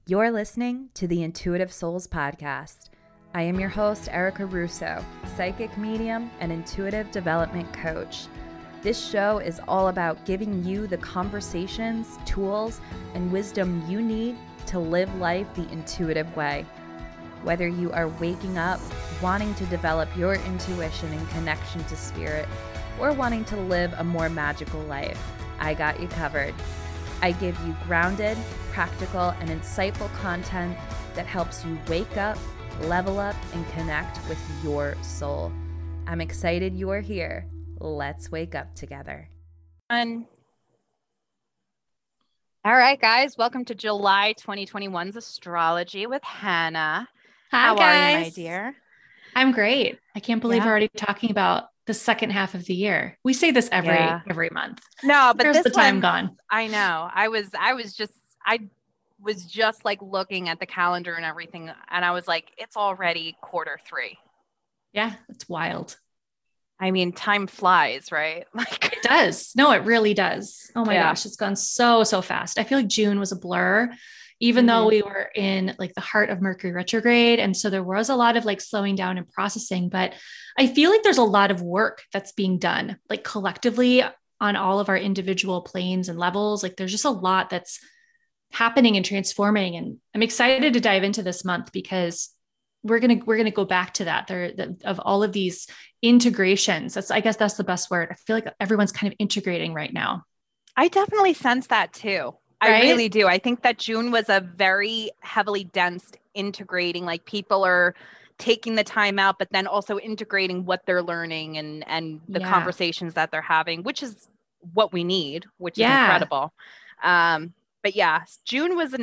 You're listening to the Intuitive Souls Podcast. I am your host, Erica Russo, psychic medium and intuitive development coach. This show is all about giving you the conversations, tools, and wisdom you need to live life the intuitive way. Whether you are waking up, wanting to develop your intuition and connection to spirit, or wanting to live a more magical life, I got you covered. I give you grounded, practical, and insightful content that helps you wake up, level up, and connect with your soul. I'm excited you're here. Let's wake up together. All right, guys, welcome to July 2021's Astrology with Hannah. Hi, How guys. are you, my dear? I'm great. I can't believe we're already talking about the second half of the year. We say this every month. No, but Where's this the time gone? I know. I was just like looking at the calendar and everything, and I was like, it's already Q3. Yeah, it's wild. I mean, time flies, right? Like it does. No, it really does. Oh my gosh, it's gone so fast. I feel like June was a blur, even though we were in like the heart of Mercury retrograde. And so there was a lot of like slowing down and processing, but I feel like there's a lot of work that's being done like collectively on all of our individual planes and levels. Like there's just a lot that's happening and transforming. And I'm excited to dive into this month because we're going to go back to that of all of these integrations. I guess that's the best word. I feel like everyone's kind of integrating right now. I definitely sense that too. Right? I really do. I think that June was a very heavily dense integrating, like people are taking the time out, but then also integrating what they're learning and the conversations that they're having, which is what we need, which is incredible. But yeah, June was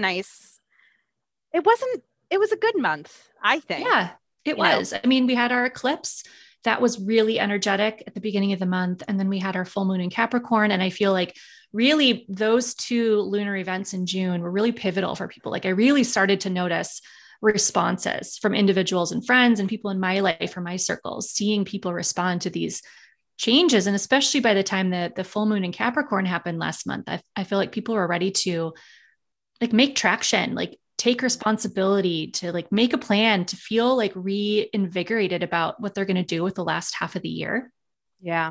it was a good month, I think. Yeah, it was. I mean, we had our eclipse that was really energetic at the beginning of the month. And then we had our full moon in Capricorn. And I feel like really those two lunar events in June were really pivotal for people. Like I really started to notice responses from individuals and friends and people in my life or my circles, seeing people respond to these changes. And especially by the time that the full moon in Capricorn happened last month, I feel like people were ready to like make traction, like take responsibility, to like make a plan, to feel like reinvigorated about what they're going to do with the last half of the year. Yeah.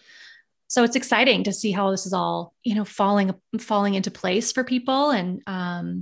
So it's exciting to see how this is all, falling into place for people. And I'm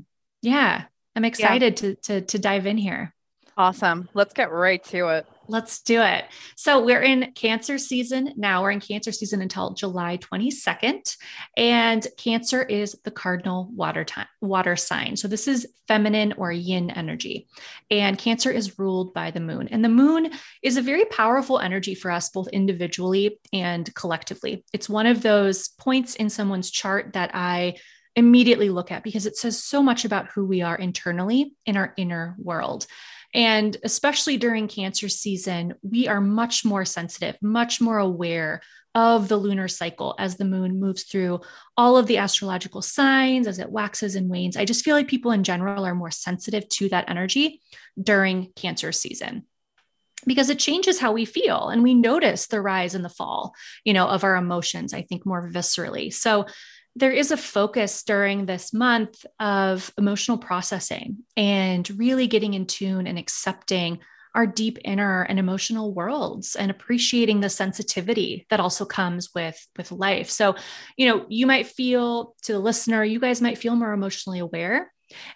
excited to dive in here. Awesome. Let's get right to it. Let's do it. So we're in Cancer season now. We're in Cancer season until July 22nd. And Cancer is the cardinal water sign. So this is feminine or yin energy. And Cancer is ruled by the moon. And the moon is a very powerful energy for us, both individually and collectively. It's one of those points in someone's chart that I immediately look at because it says so much about who we are internally in our inner world. And especially during Cancer season, we are much more sensitive, much more aware of the lunar cycle as the moon moves through all of the astrological signs, as it waxes and wanes. I just feel like people in general are more sensitive to that energy during Cancer season, because it changes how we feel and we notice the rise and the fall, of our emotions, I think more viscerally. So there is a focus during this month of emotional processing and really getting in tune and accepting our deep inner and emotional worlds and appreciating the sensitivity that also comes with life. So, you might feel, to the listener, you guys might feel more emotionally aware.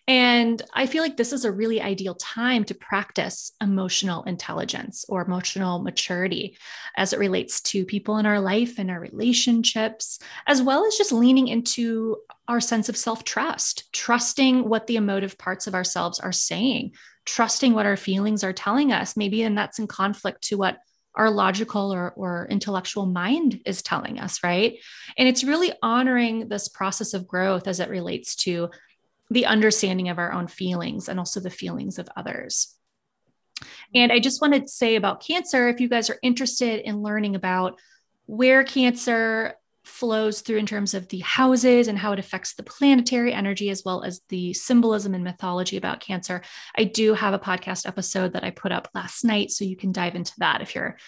And I feel like this is a really ideal time to practice emotional intelligence or emotional maturity as it relates to people in our life and our relationships, as well as just leaning into our sense of self-trust, trusting what the emotive parts of ourselves are saying, trusting what our feelings are telling us, maybe, and that's in conflict to what our logical or intellectual mind is telling us, right? And it's really honoring this process of growth as it relates to the understanding of our own feelings and also the feelings of others. And I just want to say about Cancer, if you guys are interested in learning about where Cancer flows through in terms of the houses and how it affects the planetary energy, as well as the symbolism and mythology about Cancer, I do have a podcast episode that I put up last night. So you can dive into that if you're,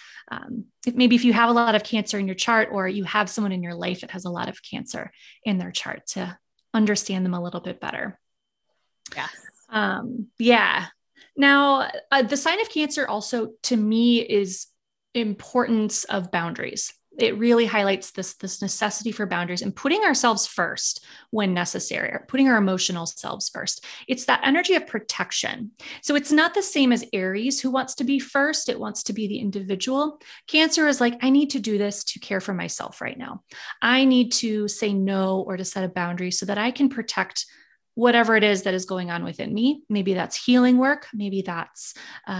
if you have a lot of Cancer in your chart, or you have someone in your life that has a lot of Cancer in their chart, to understand them a little bit better. Yes. Yeah. Now, the sign of Cancer also to me is importance of boundaries. It really highlights this necessity for boundaries and putting ourselves first when necessary, or putting our emotional selves first. It's that energy of protection. So it's not the same as Aries, who wants to be first. It wants to be the individual. Cancer is like, I need to do this to care for myself right now. I need to say no or to set a boundary so that I can protect whatever it is that is going on within me. Maybe that's healing work. Maybe that's,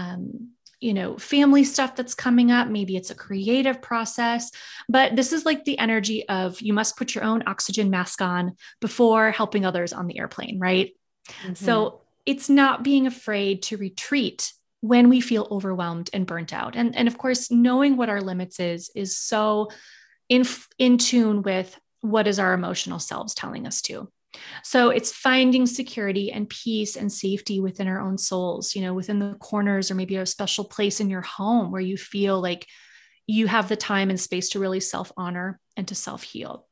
family stuff that's coming up. Maybe it's a creative process, but this is like the energy of you must put your own oxygen mask on before helping others on the airplane, right? Mm-hmm. So it's not being afraid to retreat when we feel overwhelmed and burnt out. And of course, knowing what our limits is so in tune with what is our emotional selves telling us to. So it's finding security and peace and safety within our own souls, within the corners, or maybe a special place in your home where you feel like you have the time and space to really self-honor and to self-heal.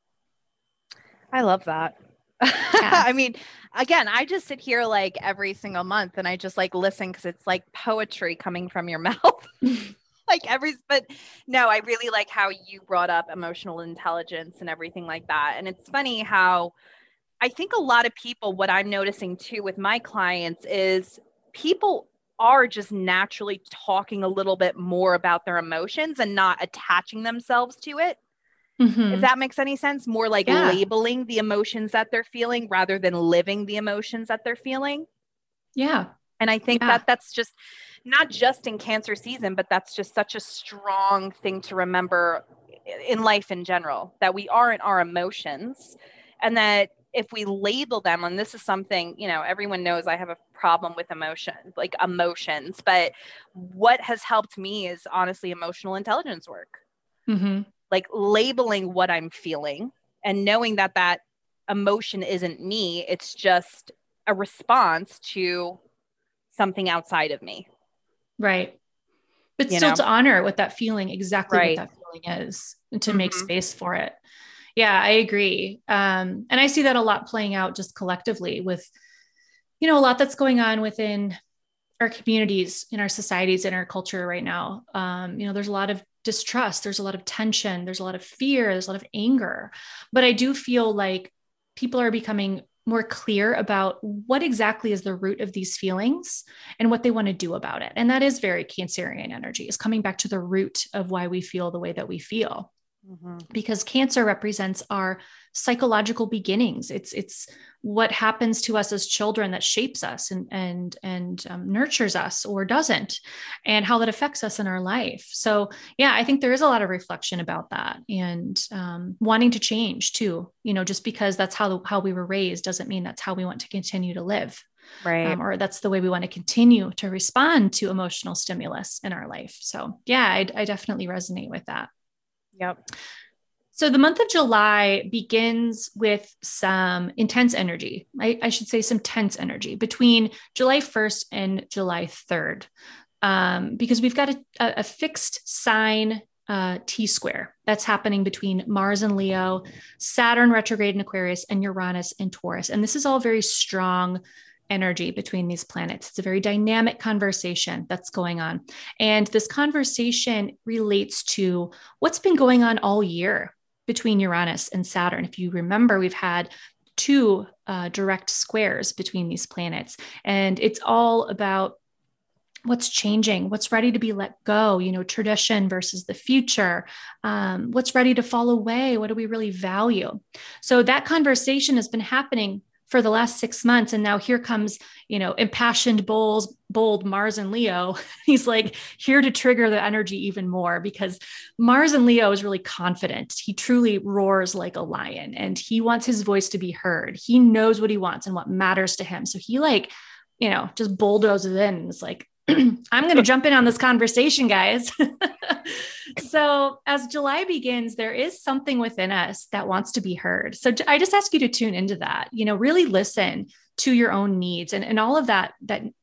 I love that. Yeah. I mean, again, I just sit here like every single month and I just like listen because it's like poetry coming from your mouth. But no, I really like how you brought up emotional intelligence and everything like that. And it's funny how I think a lot of people, what I'm noticing too with my clients is people are just naturally talking a little bit more about their emotions and not attaching themselves to it. Mm-hmm. If that makes any sense, more like labeling the emotions that they're feeling rather than living the emotions that they're feeling. Yeah. And I think that's just not just in Cancer season, but that's just such a strong thing to remember in life in general, that we aren't our emotions, and that if we label them, and this is something, everyone knows I have a problem with emotions, but what has helped me is honestly emotional intelligence work. Mm-hmm. Like labeling what I'm feeling and knowing that emotion isn't me. It's just a response to something outside of me. Right. But still to honor what that feeling, exactly what that feeling is, and to make space for it. Yeah, I agree. And I see that a lot playing out just collectively with, a lot that's going on within our communities, in our societies, in our culture right now. There's a lot of distrust, there's a lot of tension, there's a lot of fear, there's a lot of anger. But I do feel like people are becoming more clear about what exactly is the root of these feelings and what they want to do about it. And that is very Cancerian energy, is coming back to the root of why we feel the way that we feel. Mm-hmm. Because Cancer represents our psychological beginnings. It's what happens to us as children that shapes us and nurtures us or doesn't, and how that affects us in our life. So yeah, I think there is a lot of reflection about that, and wanting to change too. Just because that's how we were raised doesn't mean that's how we want to continue to live. Right. Or that's the way we want to continue to respond to emotional stimulus in our life. So yeah, I definitely resonate with that. Yep. So the month of July begins with some intense energy. I should say some tense energy between July 1st and July 3rd, because we've got a fixed sign T-square that's happening between Mars and Leo, Saturn retrograde in Aquarius, and Uranus in Taurus. And this is all very strong energy between these planets. It's a very dynamic conversation that's going on. And this conversation relates to what's been going on all year between Uranus and Saturn. If you remember, we've had two direct squares between these planets, and it's all about what's changing, what's ready to be let go, tradition versus the future, what's ready to fall away, what do we really value? So that conversation has been happening for the last 6 months. And now here comes, impassioned, bold Mars and Leo. He's like here to trigger the energy even more, because Mars and Leo is really confident. He truly roars like a lion, and he wants his voice to be heard. He knows what he wants and what matters to him. So he just bulldozes in and is like, I'm going to jump in on this conversation, guys. So as July begins, there is something within us that wants to be heard. So I just ask you to tune into that, really listen to your own needs and all of that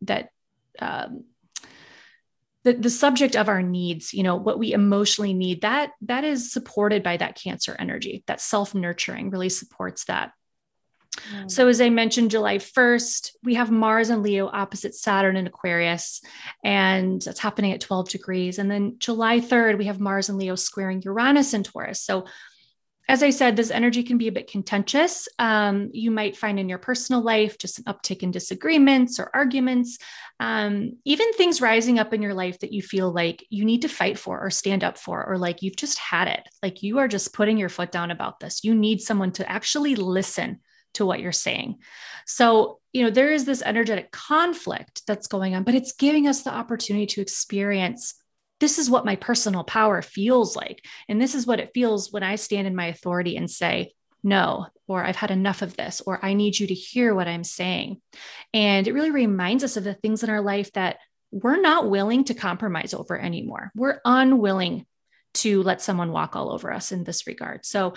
the subject of our needs, what we emotionally need, that is supported by that Cancer energy. That self-nurturing really supports that. So as I mentioned, July 1st, we have Mars and Leo opposite Saturn in Aquarius, and that's happening at 12 degrees. And then July 3rd, we have Mars and Leo squaring Uranus in Taurus. So as I said, this energy can be a bit contentious. You might find in your personal life just an uptick in disagreements or arguments, even things rising up in your life that you feel like you need to fight for or stand up for, or like you've just had it. Like you are just putting your foot down about this. You need someone to actually listen to what you're saying. So, there is this energetic conflict that's going on, but it's giving us the opportunity to experience, this is what my personal power feels like. And this is what it feels when I stand in my authority and say, no, or I've had enough of this, or I need you to hear what I'm saying. And it really reminds us of the things in our life that we're not willing to compromise over anymore. We're unwilling to let someone walk all over us in this regard. So,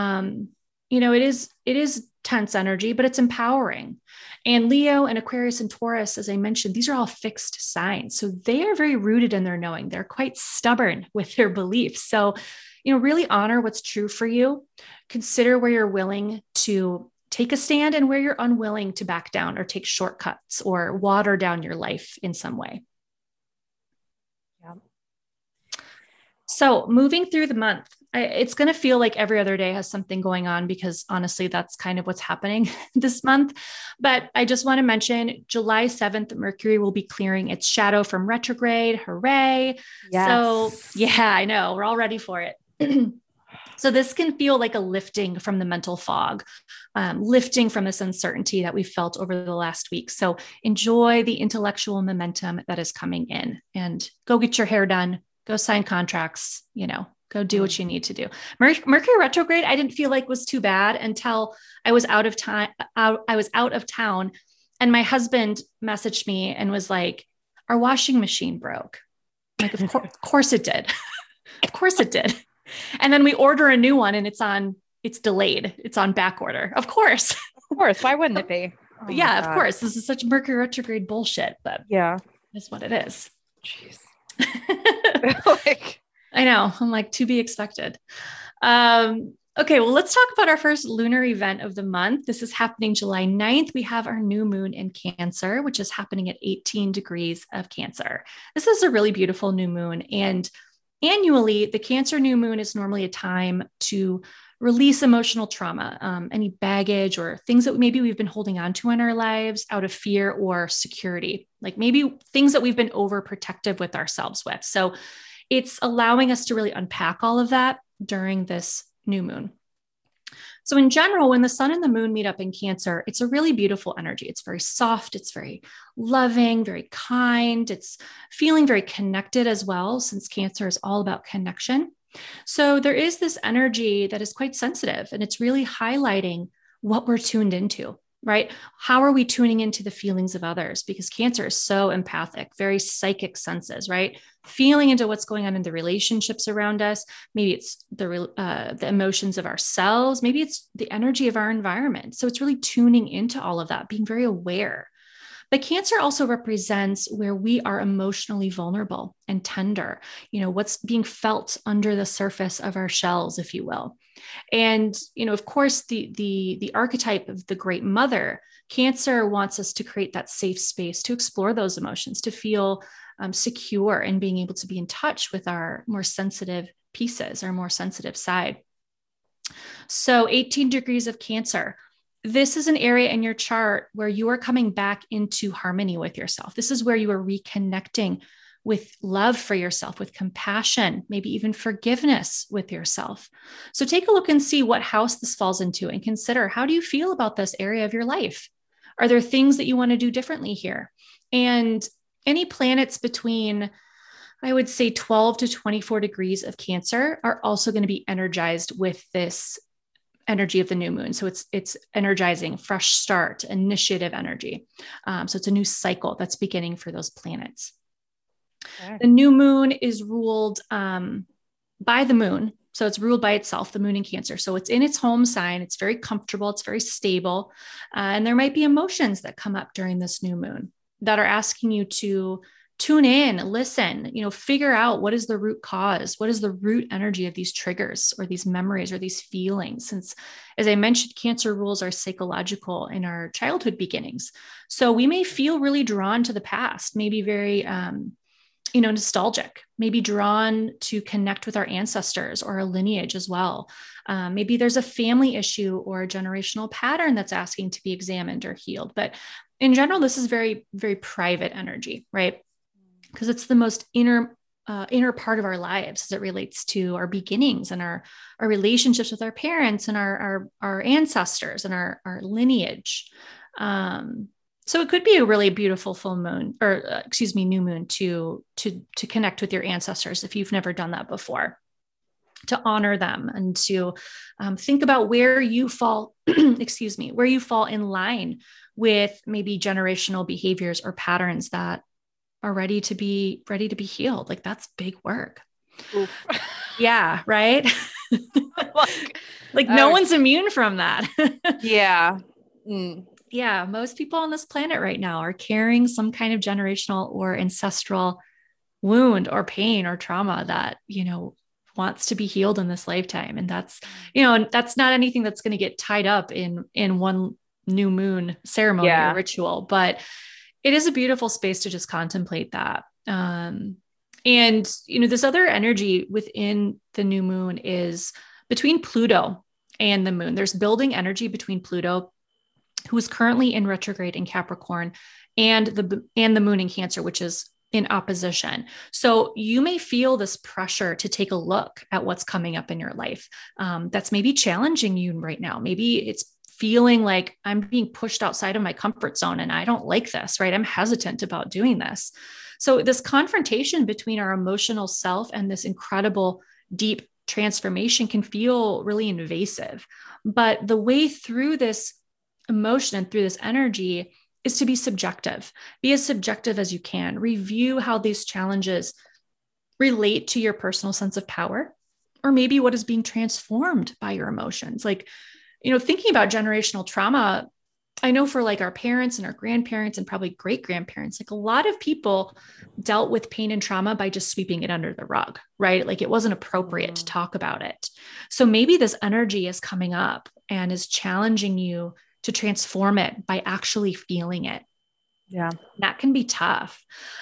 it is tense energy, but it's empowering. And Leo and Aquarius and Taurus, as I mentioned, these are all fixed signs. So they are very rooted in their knowing. They're quite stubborn with their beliefs. So, really honor what's true for you. Consider where you're willing to take a stand and where you're unwilling to back down or take shortcuts or water down your life in some way. Yeah. So moving through the month, it's going to feel like every other day has something going on, because honestly, that's kind of what's happening this month. But I just want to mention July 7th, Mercury will be clearing its shadow from retrograde. Hooray. Yes. So yeah, I know we're all ready for it. So this can feel like a lifting from the mental fog, lifting from this uncertainty that we felt over the last week. So enjoy the intellectual momentum that is coming in, and go get your hair done, go sign contracts, go do what you need to do. Mercury retrograde, I didn't feel like was too bad until I was out of time. I was out of town, and my husband messaged me and was like, our washing machine broke. I'm like, of course it did. Of course it did. And then we order a new one and it's delayed. It's on back order. Of course. Of course. Why wouldn't it be? Oh yeah, of course. This is such Mercury retrograde bullshit, but yeah, it's what it is. Jeez. I know. I'm like, to be expected. Okay, well, let's talk about our first lunar event of the month. This is happening July 9th. We have our new moon in Cancer, which is happening at 18 degrees of Cancer. This is a really beautiful new moon. And annually, the Cancer new moon is normally a time to release emotional trauma, any baggage or things that maybe we've been holding on to in our lives out of fear or security, like maybe things that we've been overprotective with ourselves with. So it's allowing us to really unpack all of that during this new moon. So in general, when the sun and the moon meet up in Cancer, it's a really beautiful energy. It's very soft. It's very loving, very kind. It's feeling very connected as well, since Cancer is all about connection. So there is this energy that is quite sensitive, and it's really highlighting what we're tuned into, right? How are we tuning into the feelings of others? Because Cancer is so empathic, very psychic senses, right? Feeling into what's going on in the relationships around us. Maybe it's the emotions of ourselves. Maybe it's the energy of our environment. So it's really tuning into all of that, being very aware. But Cancer also represents where we are emotionally vulnerable and tender, what's being felt under the surface of our shells, if you will. And, of course, the archetype of the great mother, Cancer wants us to create that safe space to explore those emotions, to feel secure and being able to be in touch with our more sensitive pieces, our more sensitive side. So 18 degrees of Cancer. This is an area in your chart where you are coming back into harmony with yourself. This is where you are reconnecting with love for yourself, with compassion, maybe even forgiveness with yourself. So take a look and see what house this falls into, and consider, how do you feel about this area of your life? Are there things that you want to do differently here? And any planets between, I would say, 12 to 24 degrees of Cancer are also going to be energized with this energy of the new moon. So it's energizing, fresh start, initiative energy. So it's a new cycle that's beginning for those planets. Okay. The new moon is ruled by the moon. So it's ruled by itself, the moon in Cancer. So it's in its home sign. It's very comfortable. It's very stable. And there might be emotions that come up during this new moon that are asking you to tune in, listen, figure out what is the root cause, what is the root energy of these triggers or these memories or these feelings. Since, as I mentioned, Cancer rules are psychological in our childhood beginnings. So we may feel really drawn to the past, maybe very, nostalgic, maybe drawn to connect with our ancestors or our lineage as well. Maybe there's a family issue or a generational pattern that's asking to be examined or healed. But in general, this is very, very private energy, right? Because it's the most inner part of our lives as it relates to our beginnings and our relationships with our parents and our ancestors and our lineage. So it could be a really beautiful full moon, or new moon to connect with your ancestors if you've never done that before, to honor them and to think about where you fall, where you fall in line with maybe generational behaviors or patterns that are ready to be healed. Like, that's big work. Oof. Yeah. Right. No one's immune from that. Yeah. Yeah. Most people on this planet right now are carrying some kind of generational or ancestral wound or pain or trauma that, wants to be healed in this lifetime. And that's, that's not anything that's going to get tied up in one new moon ceremony or ritual, but it is a beautiful space to just contemplate that. And, this other energy within the new moon is between Pluto and the moon. There's building energy between Pluto, who is currently in retrograde in Capricorn, and the moon in Cancer, which is in opposition. So you may feel this pressure to take a look at what's coming up in your life. That's maybe challenging you right now. Maybe it's feeling like I'm being pushed outside of my comfort zone and I don't like this, right? I'm hesitant about doing this. So this confrontation between our emotional self and this incredible deep transformation can feel really invasive. But the way through this emotion and through this energy is to be subjective. Be as subjective as you can. Review how these challenges relate to your personal sense of power, or maybe what is being transformed by your emotions. Like, thinking about generational trauma, I know for like our parents and our grandparents and probably great grandparents, like a lot of people dealt with pain and trauma by just sweeping it under the rug, right? Like it wasn't appropriate to talk about it. So maybe this energy is coming up and is challenging you to transform it by actually feeling it. Yeah. That can be tough.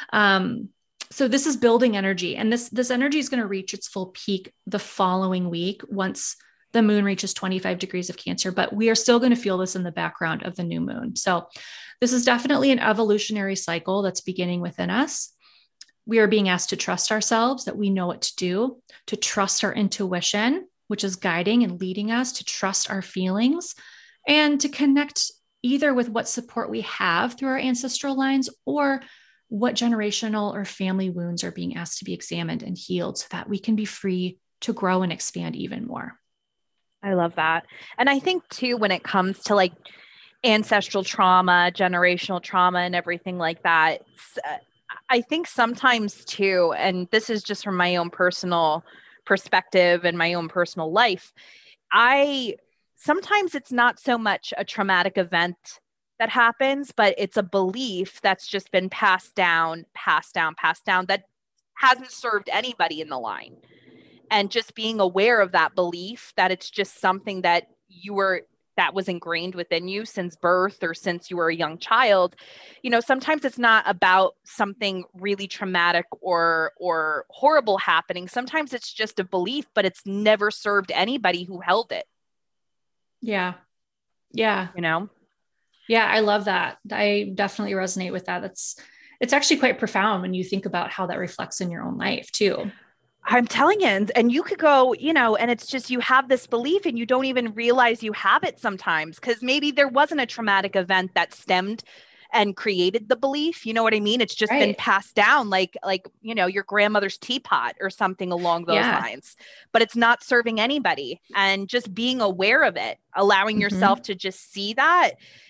So this is building energy, and this energy is going to reach its full peak the following week once the moon reaches 25 degrees of Cancer, but we are still going to feel this in the background of the new moon. So this is definitely an evolutionary cycle that's beginning within us. We are being asked to trust ourselves, that we know what to do, to trust our intuition, which is guiding and leading us, to trust our feelings, and to connect either with what support we have through our ancestral lines or what generational or family wounds are being asked to be examined and healed so that we can be free to grow and expand even more. I love that. And I think too, when it comes to like ancestral trauma, generational trauma and everything like that, I think sometimes too, and this is just from my own personal perspective and my own personal life, sometimes it's not so much a traumatic event that happens, but it's a belief that's just been passed down that hasn't served anybody in the line. And just being aware of that belief, that it's just something that that was ingrained within you since birth or since you were a young child. Sometimes it's not about something really traumatic or horrible happening. Sometimes it's just a belief, but it's never served anybody who held it. Yeah. Yeah. Yeah. I love that. I definitely resonate with that. It's actually quite profound when you think about how that reflects in your own life too. I'm telling you, and you could go, and it's just, you have this belief and you don't even realize you have it sometimes, because maybe there wasn't a traumatic event that stemmed and created the belief. You know what I mean? It's just been passed down like, your grandmother's teapot or something along those lines, but it's not serving anybody. And just being aware of it, allowing yourself to just see that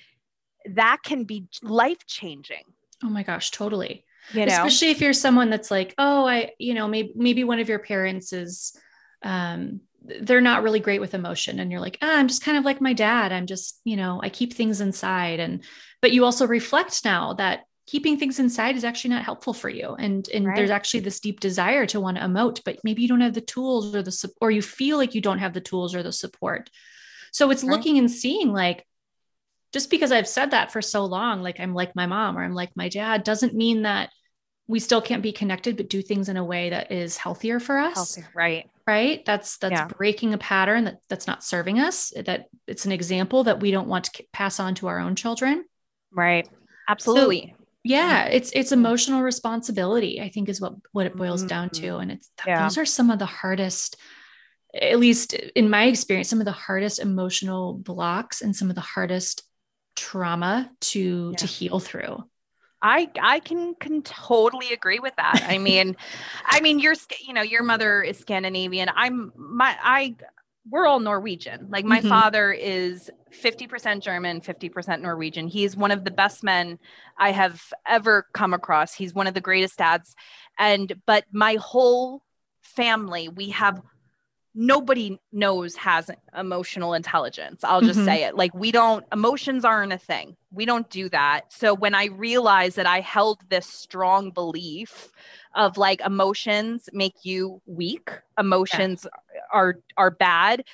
can be life-changing. Oh my gosh, totally. Especially if you're someone that's like, oh, maybe one of your parents is, they're not really great with emotion. And you're like, I'm just kind of like my dad. I'm just, I keep things inside. But you also reflect now that keeping things inside is actually not helpful for you. And Right. there's actually this deep desire to want to emote, but maybe you don't have the tools or you feel like you don't have the tools or the support. So it's Right. looking and seeing, like, just because I've said that for so long, like I'm like my mom or I'm like my dad, doesn't mean that we still can't be connected, but do things in a way that is healthier for us. Healthy. Right. Right. That's breaking a pattern that's not serving us, that it's an example that we don't want to pass on to our own children. Right. Absolutely. So, yeah, it's emotional responsibility, I think, is what it boils down to. And those are some of the hardest, at least in my experience, some of the hardest emotional blocks and some of the hardest trauma to heal through. I can totally agree with that. I mean, your mother is Scandinavian. We're all Norwegian. Like my father is 50% German, 50% Norwegian. He's one of the best men I have ever come across. He's one of the greatest dads. But my whole family, nobody has emotional intelligence. I'll just say it. Like emotions aren't a thing. We don't do that. So when I realized that I held this strong belief of like emotions make you weak, emotions are bad.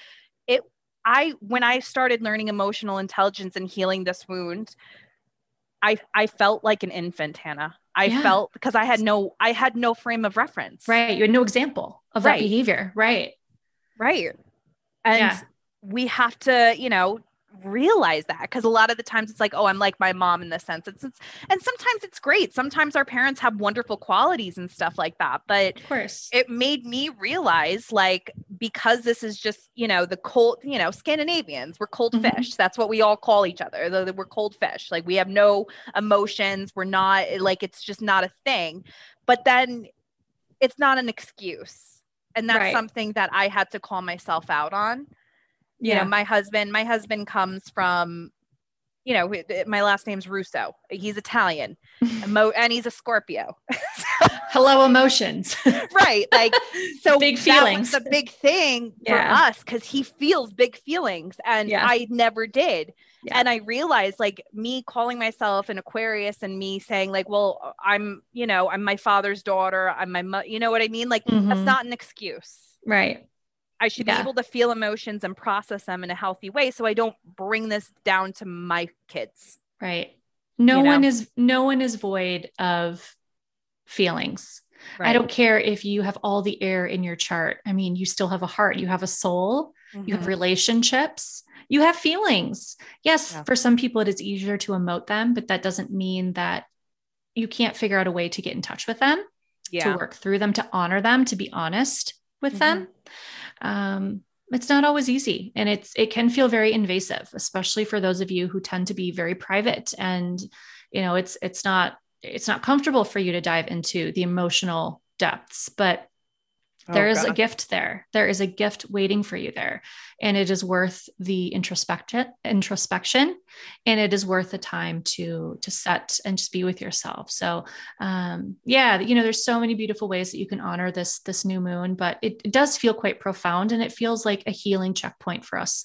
When I started learning emotional intelligence and healing this wound, I felt like an infant, Hannah. I felt, because I had no frame of reference. Right. You had no example of that behavior. Right. Right. And we have to, realize that, because a lot of the times it's like, oh, I'm like my mom in this sense. And sometimes it's great. Sometimes our parents have wonderful qualities and stuff like that. But of course, it made me realize, like, because this is just, the cold, Scandinavians, we're cold fish. That's what we all call each other. We're cold fish. Like we have no emotions. We're not like, it's just not a thing. But then it's not an excuse. And that's something that I had to call myself out on. My husband comes from, my last name's Russo. He's Italian and he's a Scorpio. Hello, emotions. Right. Like, so big feelings. That was the big thing for us, because he feels big feelings and I never did. Yeah. And I realized, like, me calling myself an Aquarius and me saying like, well, I'm my father's daughter. I'm my mother. You know what I mean? Like, that's not an excuse. Right. I should be able to feel emotions and process them in a healthy way, so I don't bring this down to my kids. Right. No one is void of feelings. Right. I don't care if you have all the air in your chart. I mean, you still have a heart, you have a soul, you have relationships, you have feelings. Yes. For some people it is easier to emote them, but that doesn't mean that you can't figure out a way to get in touch with them, to work through them, to honor them, to be honest with them. It's not always easy, and it can feel very invasive, especially for those of you who tend to be very private, and it's not comfortable for you to dive into the emotional depths, but there is a gift there. There is a gift waiting for you there, and it is worth the introspection, and it is worth the time to set and just be with yourself. So, there's so many beautiful ways that you can honor this new moon, but it does feel quite profound, and it feels like a healing checkpoint for us,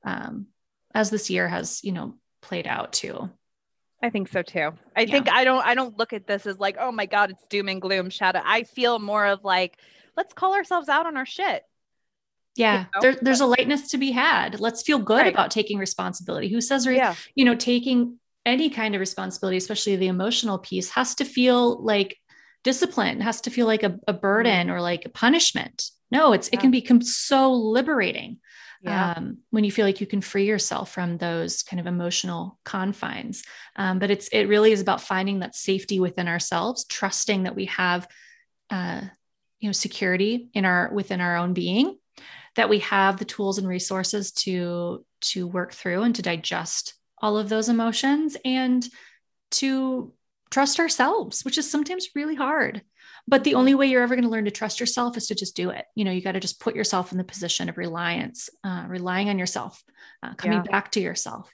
as this year has, played out too. I think so too. I think I don't look at this as like, oh my God, it's doom and gloom, shadow. I feel more of like, let's call ourselves out on our shit. Yeah. There's a lightness to be had. Let's feel good about taking responsibility. Who says, taking any kind of responsibility, especially the emotional piece, has to feel like discipline, has to feel like a burden or like a punishment. No, it can become so liberating. When you feel like you can free yourself from those kind of emotional confines. But it really is about finding that safety within ourselves, trusting that we have, security within our own being, that we have the tools and resources to work through and to digest all of those emotions, and to trust ourselves, which is sometimes really hard. But the only way you're ever going to learn to trust yourself is to just do it. You got to just put yourself in the position of reliance, relying on yourself, coming back to yourself.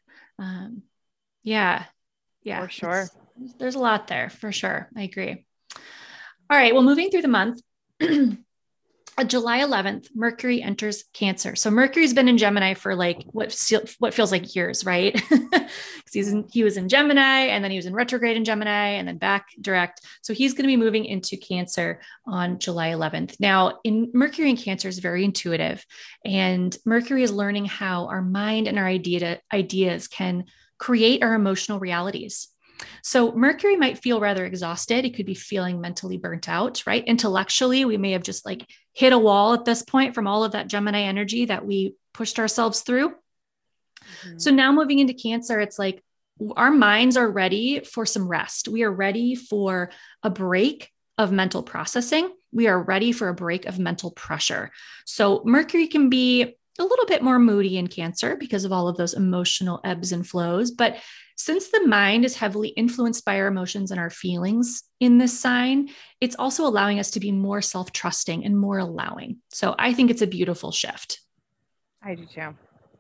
For sure. There's a lot there for sure. I agree. All right. Well, moving through the month, July 11th, Mercury enters Cancer. So Mercury's been in Gemini for like what feels like years, right? Because he was in Gemini, and then he was in retrograde in Gemini, and then back direct. So he's going to be moving into Cancer on July 11th. Now, in Mercury in Cancer is very intuitive, and Mercury is learning how our mind and our ideas can create our emotional realities. So Mercury might feel rather exhausted. It could be feeling mentally burnt out, right? Intellectually, we may have just like hit a wall at this point from all of that Gemini energy that we pushed ourselves through. Mm-hmm. So now moving into Cancer, it's like our minds are ready for some rest. We are ready for a break of mental processing. We are ready for a break of mental pressure. So Mercury can be a little bit more moody in Cancer because of all of those emotional ebbs and flows. But since the mind is heavily influenced by our emotions and our feelings in this sign, it's also allowing us to be more self-trusting and more allowing. So I think it's a beautiful shift. I do too.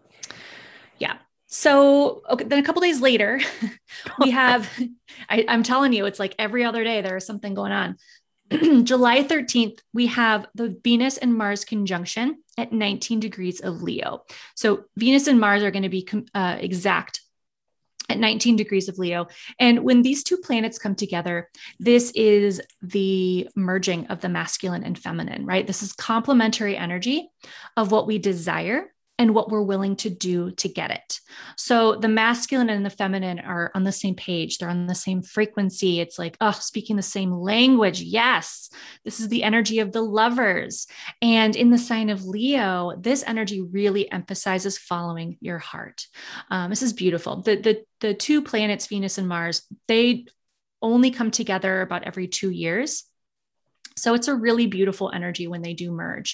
Yeah. So then a couple days later, we have, I'm telling you, it's like every other day there is something going on. July 13th, we have the Venus and Mars conjunction at 19 degrees of Leo. So Venus and Mars are going to be exact at 19 degrees of Leo. And when these two planets come together, this is the merging of the masculine and feminine, right? This is complementary energy of what we desire and what we're willing to do to get it. So the masculine and the feminine are on the same page. They're on the same frequency. It's like, oh, speaking the same language. Yes, this is the energy of the lovers. And in the sign of Leo, this energy really emphasizes following your heart. This is beautiful. The two planets, Venus and Mars, they only come together about every 2 years. So it's a really beautiful energy when they do merge.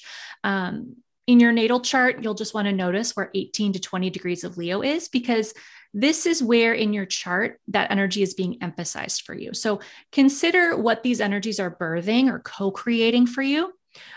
In your natal chart, you'll just want to notice where 18 to 20 degrees of Leo is, because this is where in your chart that energy is being emphasized for you. So consider what these energies are birthing or co-creating for you.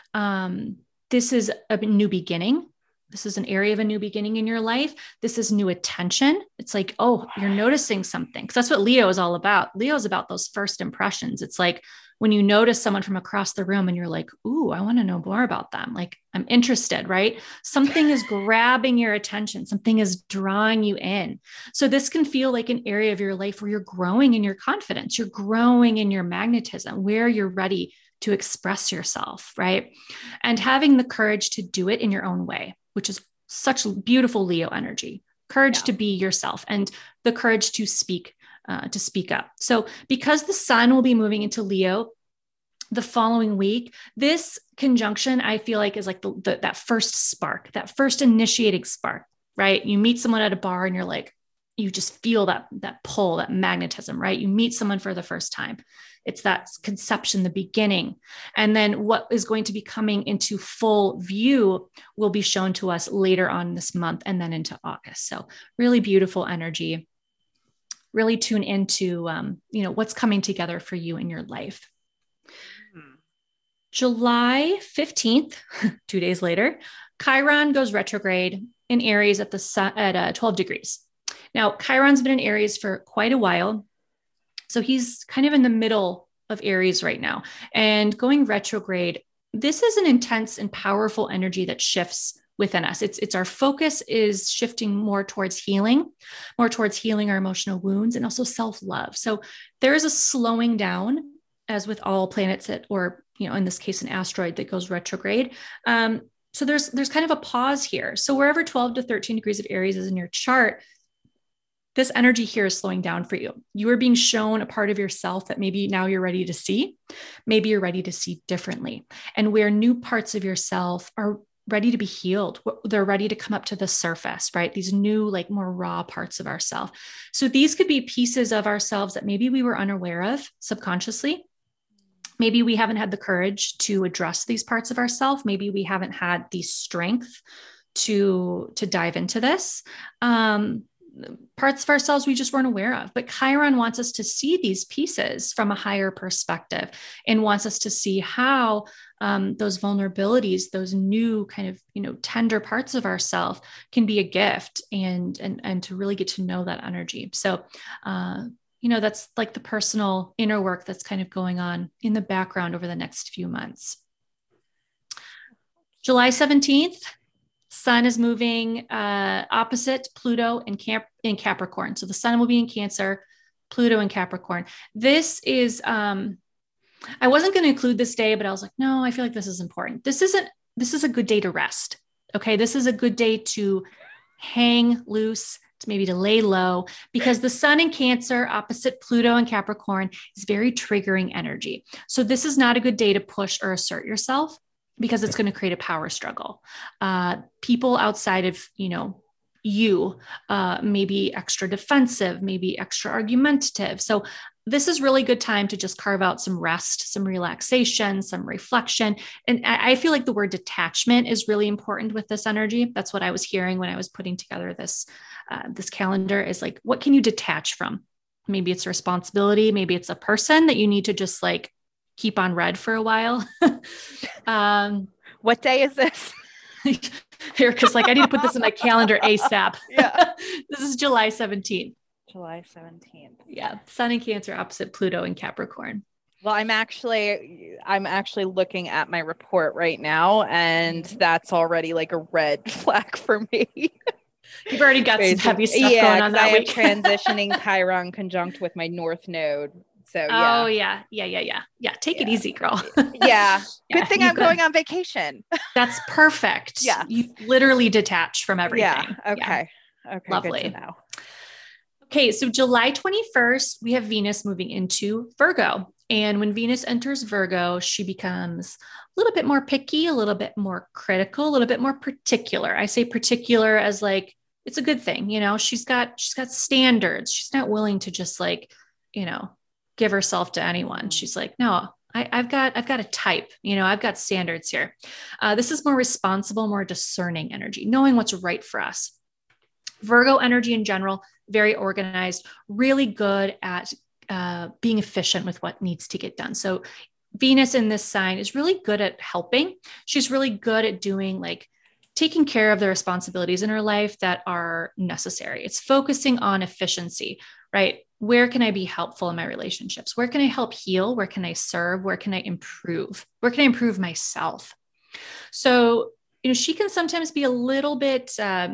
This is a new beginning. This is an area of a new beginning in your life. This is new attention. It's like, oh, you're noticing something. Because that's what Leo is all about. Leo is about those first impressions. It's like when you notice someone from across the room and you're like, ooh, I want to know more about them. Like, I'm interested, right? Something is grabbing your attention. Something is drawing you in. So this can feel like an area of your life where you're growing in your confidence. You're growing in your magnetism, where you're ready to express yourself, right? And having the courage to do it in your own way, which is such beautiful Leo energy, courage to be yourself and the courage to speak up. So because the sun will be moving into Leo the following week, this conjunction, I feel like, is like that first spark, that first initiating spark, right? You meet someone at a bar and you're like, you just feel that pull, that magnetism, right? You meet someone for the first time. It's that conception, the beginning. And then what is going to be coming into full view will be shown to us later on this month and then into August. So really beautiful energy. Really tune into, what's coming together for you in your life. July 15th, 2 days later, Chiron goes retrograde in Aries at 12 degrees. Now, Chiron's been in Aries for quite a while. So he's kind of in the middle of Aries right now. And going retrograde, this is an intense and powerful energy that shifts within us. It's our focus is shifting more towards healing our emotional wounds and also self-love. So there is a slowing down, as with all planets that, or, in this case, an asteroid that goes retrograde. So there's kind of a pause here. So wherever 12 to 13 degrees of Aries is in your chart, this energy here is slowing down for you. You are being shown a part of yourself that maybe now you're ready to see. Maybe you're ready to see differently. And where new parts of yourself are ready to be healed, they're ready to come up to the surface, right? These new, like more raw parts of ourselves. So these could be pieces of ourselves that maybe we were unaware of subconsciously. Maybe we haven't had the courage to address these parts of ourselves. Maybe we haven't had the strength to dive into this. Parts of ourselves we just weren't aware of. But Chiron wants us to see these pieces from a higher perspective and wants us to see how those vulnerabilities, those new kind of, tender parts of ourselves can be a gift and to really get to know that energy. So, that's like the personal inner work that's kind of going on in the background over the next few months. July 17th, Sun is moving opposite Pluto in Capricorn. So the Sun will be in Cancer, Pluto in Capricorn. This is, I wasn't going to include this day, but I was like, no, I feel like this is important. This is a good day to rest. Okay. This is a good day to hang loose, to maybe to lay low, because the Sun in Cancer opposite Pluto in Capricorn is very triggering energy. So this is not a good day to push or assert yourself, because it's going to create a power struggle. People outside of, you may be extra defensive, maybe extra argumentative. So this is really good time to just carve out some rest, some relaxation, some reflection. And I feel like the word detachment is really important with this energy. That's what I was hearing when I was putting together this calendar, is like, what can you detach from? Maybe it's a responsibility. Maybe it's a person that you need to just like keep on red for a while. What day is this? Here, because like I need to put this in my calendar ASAP. Yeah. This is July 17th. July 17th. Yeah. Sun in Cancer opposite Pluto in Capricorn. Well, I'm actually looking at my report right now, and that's already like a red flag for me. You've already got some heavy stuff going on that week. I am transitioning Chiron conjunct with my North Node. So yeah. Oh yeah. Take it easy, girl. Yeah. Good thing I'm going on vacation. That's perfect. Yeah. You literally detach from everything. Yeah. Okay. Yeah. Okay. Lovely. Good to know. Okay. So July 21st, we have Venus moving into Virgo. And when Venus enters Virgo, she becomes a little bit more picky, a little bit more critical, a little bit more particular. I say particular as like, it's a good thing. She's got standards. She's not willing to just like, give herself to anyone. She's like, no, I've got a type, I've got standards here. This is more responsible, more discerning energy, knowing what's right for us. Virgo energy in general, very organized, really good at being efficient with what needs to get done. So Venus in this sign is really good at helping. She's really good at doing like taking care of the responsibilities in her life that are necessary. It's focusing on efficiency, right? Where can I be helpful in my relationships? Where can I help heal? Where can I serve? Where can I improve? Where can I improve myself? So, she can sometimes be a little bit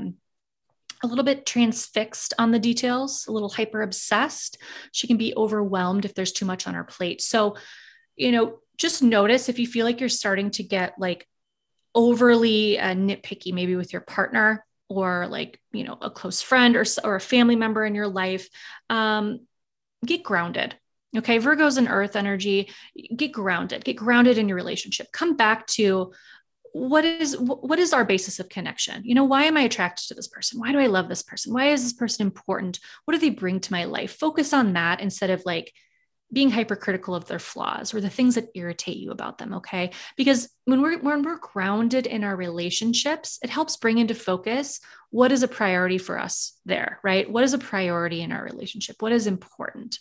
transfixed on the details, a little hyper obsessed. She can be overwhelmed if there's too much on her plate. So, just notice if you feel like you're starting to get like overly nitpicky, maybe with your partner, or like, a close friend or a family member in your life, get grounded. Okay. Virgo's an earth energy. Get grounded in your relationship. Come back to what is our basis of connection? Why am I attracted to this person? Why do I love this person? Why is this person important? What do they bring to my life? Focus on that instead of like being hypercritical of their flaws or the things that irritate you about them. Okay. Because when we're grounded in our relationships, it helps bring into focus what is a priority for us there, right? What is a priority in our relationship? What is important?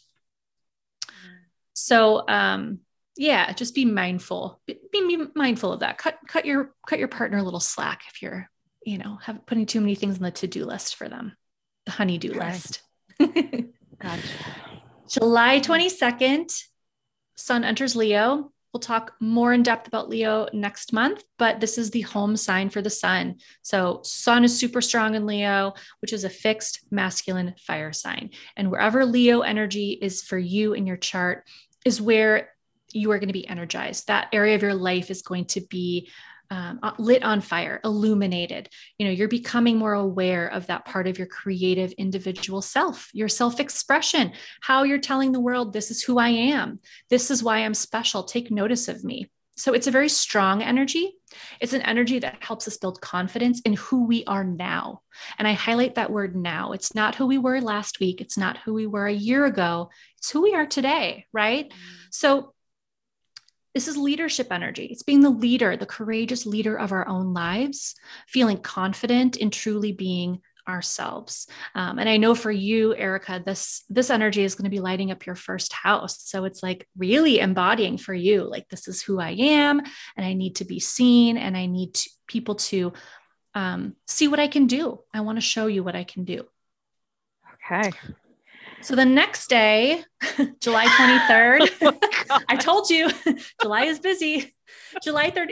So, just be mindful. Be mindful of that. Cut your partner a little slack if you're, putting too many things on the to-do list for them. The honey-do list. Gotcha. July 22nd, Sun enters Leo. We'll talk more in depth about Leo next month, but this is the home sign for the Sun. So Sun is super strong in Leo, which is a fixed masculine fire sign. And wherever Leo energy is for you in your chart is where you are going to be energized. That area of your life is going to be lit on fire, illuminated. You're becoming more aware of that part of your creative individual self, your self-expression, how you're telling the world, this is who I am. This is why I'm special. Take notice of me. So it's a very strong energy. It's an energy that helps us build confidence in who we are now. And I highlight that word now. It's not who we were last week. It's not who we were a year ago. It's who we are today, right? So this is leadership energy. It's being the leader, the courageous leader of our own lives, feeling confident in truly being ourselves. And I know for you, Erica, this energy is going to be lighting up your first house. So it's like really embodying for you, like, this is who I am, and I need to be seen, and I need people to see what I can do. I want to show you what I can do. Okay. So the next day, July 23rd, I told you, July is busy. July 30th,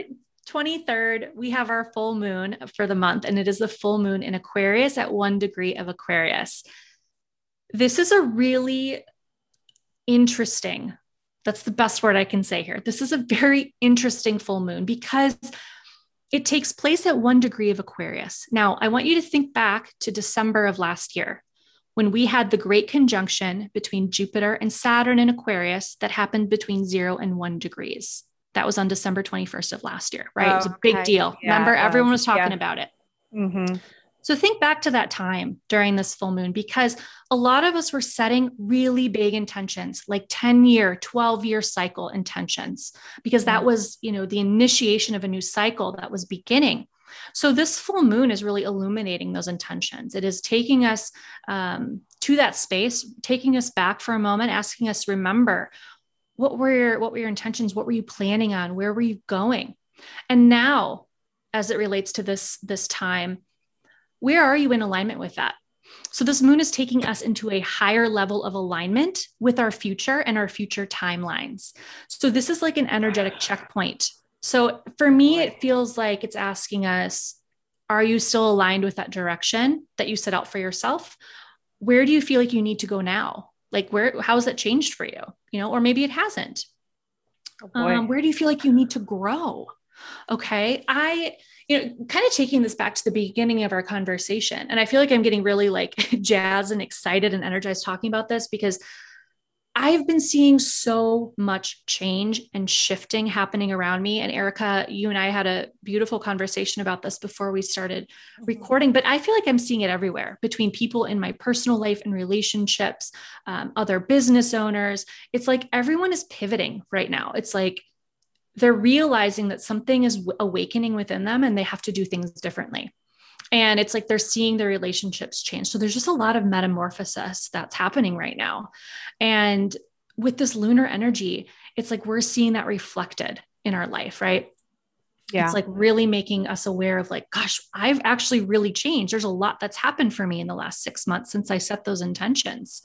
23rd, we have our full moon for the month, and it is the full moon in Aquarius at 1 degree of Aquarius. This is a really interesting, that's the best word I can say here. This is a very interesting full moon because it takes place at 1 degree of Aquarius. Now, I want you to think back to December of last year when we had the great conjunction between Jupiter and Saturn in Aquarius that happened between 0 and 1 degrees. That was on December 21st of last year, right? It was a big deal. Yeah, remember, everyone was talking about it. Mm-hmm. So think back to that time during this full moon, because a lot of us were setting really big intentions, like 10-year, 12-year cycle intentions, because that was, the initiation of a new cycle that was beginning. So this full moon is really illuminating those intentions. It is taking us to that space, taking us back for a moment, asking us to remember what were your intentions? What were you planning on? Where were you going? And now, as it relates to this time, where are you in alignment with that? So this moon is taking us into a higher level of alignment with our future and our future timelines. So this is like an energetic checkpoint. So for me, it feels like it's asking us, are you still aligned with that direction that you set out for yourself? Where do you feel like you need to go now? Like how has that changed for you? Or maybe it hasn't. Where do you feel like you need to grow? Okay. Kind of taking this back to the beginning of our conversation. And I feel like I'm getting really like jazzed and excited and energized talking about this because I've been seeing so much change and shifting happening around me. And Erica, you and I had a beautiful conversation about this before we started recording, but I feel like I'm seeing it everywhere between people in my personal life and relationships, other business owners. It's like everyone is pivoting right now. It's like they're realizing that something is awakening within them and they have to do things differently. And it's like they're seeing their relationships change. So there's just a lot of metamorphosis that's happening right now. And with this lunar energy, it's like we're seeing that reflected in our life, right? Yeah. It's like really making us aware of like, gosh, I've actually really changed. There's a lot that's happened for me in the last 6 months since I set those intentions.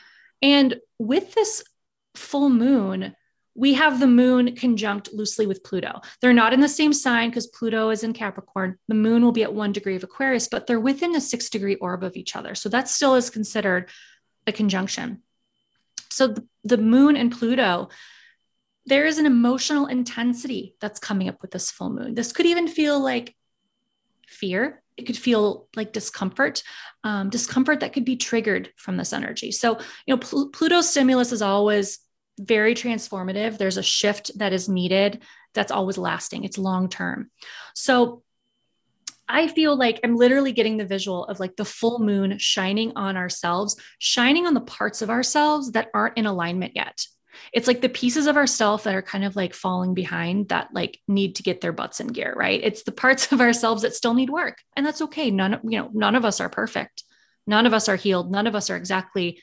And with this full moon, we have the moon conjunct loosely with Pluto. They're not in the same sign because Pluto is in Capricorn. The moon will be at 1 degree of Aquarius, but they're within a 6-degree orb of each other. So that still is considered a conjunction. So the moon and Pluto, there is an emotional intensity that's coming up with this full moon. This could even feel like fear. It could feel like discomfort that could be triggered from this energy. So, Pluto's stimulus is always very transformative. There's a shift that is needed that's always lasting. It's long-term. So I feel like I'm literally getting the visual of like the full moon shining on ourselves, shining on the parts of ourselves that aren't in alignment yet. It's like the pieces of ourselves that are kind of like falling behind that like need to get their butts in gear, right? It's the parts of ourselves that still need work. And that's okay. None of us are perfect. None of us are healed. None of us are exactly,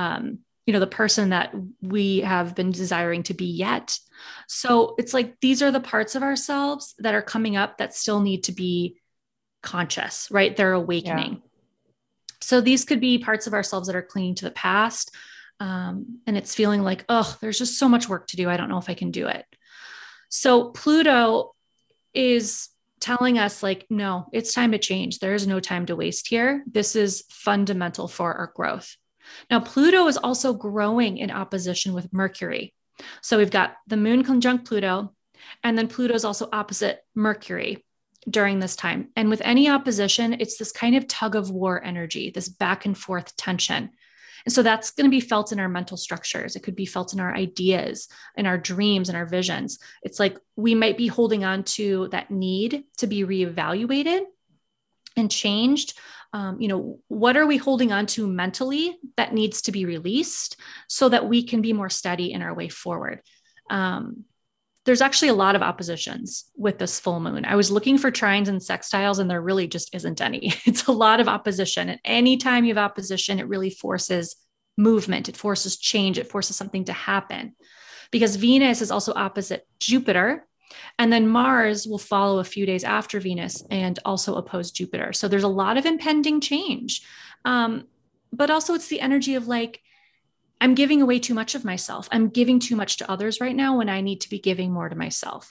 the person that we have been desiring to be yet. So it's like, these are the parts of ourselves that are coming up that still need to be conscious, right? They're awakening. Yeah. So these could be parts of ourselves that are clinging to the past. And it's feeling like, oh, there's just so much work to do. I don't know if I can do it. So Pluto is telling us like, no, it's time to change. There is no time to waste here. This is fundamental for our growth. Now, Pluto is also growing in opposition with Mercury. So we've got the moon conjunct Pluto, and then Pluto is also opposite Mercury during this time. And with any opposition, it's this kind of tug of war energy, this back and forth tension. And so that's going to be felt in our mental structures. It could be felt in our ideas, in our dreams, and our visions. It's like we might be holding on to that need to be reevaluated and changed. What are we holding on to mentally that needs to be released so that we can be more steady in our way forward? There's actually a lot of oppositions with this full moon. I was looking for trines and sextiles, and there really just isn't any. It's a lot of opposition. And anytime you have opposition, it really forces movement. It forces change. It forces something to happen because Venus is also opposite Jupiter. And then Mars will follow a few days after Venus and also oppose Jupiter. So there's a lot of impending change. But also it's the energy of like, I'm giving away too much of myself. I'm giving too much to others right now when I need to be giving more to myself.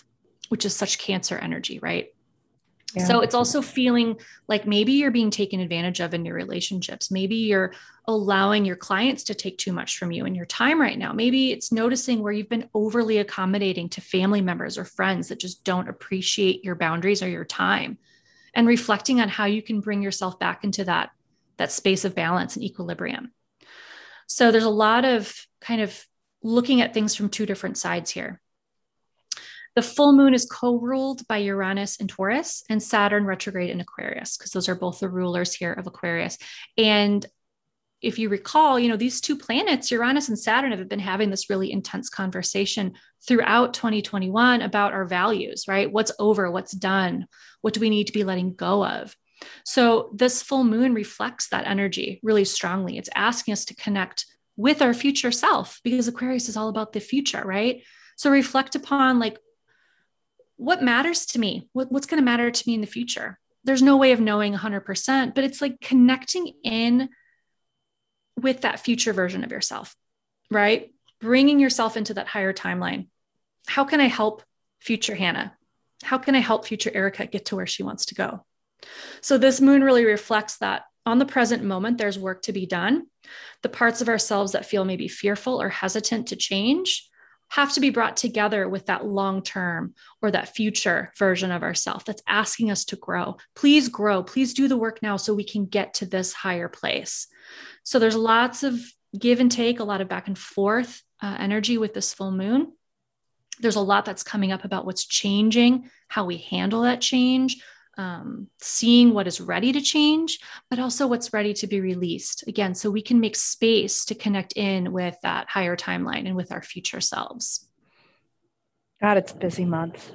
which is such Cancer energy, right? Yeah. So it's also feeling like maybe you're being taken advantage of in your relationships. Maybe you're allowing your clients to take too much from you in your time right now. Maybe it's noticing where you've been overly accommodating to family members or friends that just don't appreciate your boundaries or your time, and reflecting on how you can bring yourself back into that space of balance and equilibrium. So there's a lot of kind of looking at things from two different sides here. The full moon is co-ruled by Uranus in Taurus and Saturn retrograde in Aquarius, because those are both the rulers here of Aquarius. And if you recall, these two planets, Uranus and Saturn, have been having this really intense conversation throughout 2021 about our values, right? What's over, what's done, what do we need to be letting go of? So this full moon reflects that energy really strongly. It's asking us to connect with our future self, because Aquarius is all about the future, right? So reflect upon like, what matters to me? What's going to matter to me in the future? There's no way of knowing 100%, but it's like connecting in with that future version of yourself, right? Bringing yourself into that higher timeline. How can I help future Hannah? How can I help future Erica get to where she wants to go? So this moon really reflects that on the present moment, there's work to be done. The parts of ourselves that feel maybe fearful or hesitant to change have to be brought together with that long-term or that future version of ourselves that's asking us to grow. Please grow. Please do the work now so we can get to this higher place. So there's lots of give and take, a lot of back and forth energy with this full moon. There's a lot that's coming up about what's changing, how we handle that change, seeing what is ready to change, but also what's ready to be released. Again, so we can make space to connect in with that higher timeline and with our future selves. God, it's a busy month.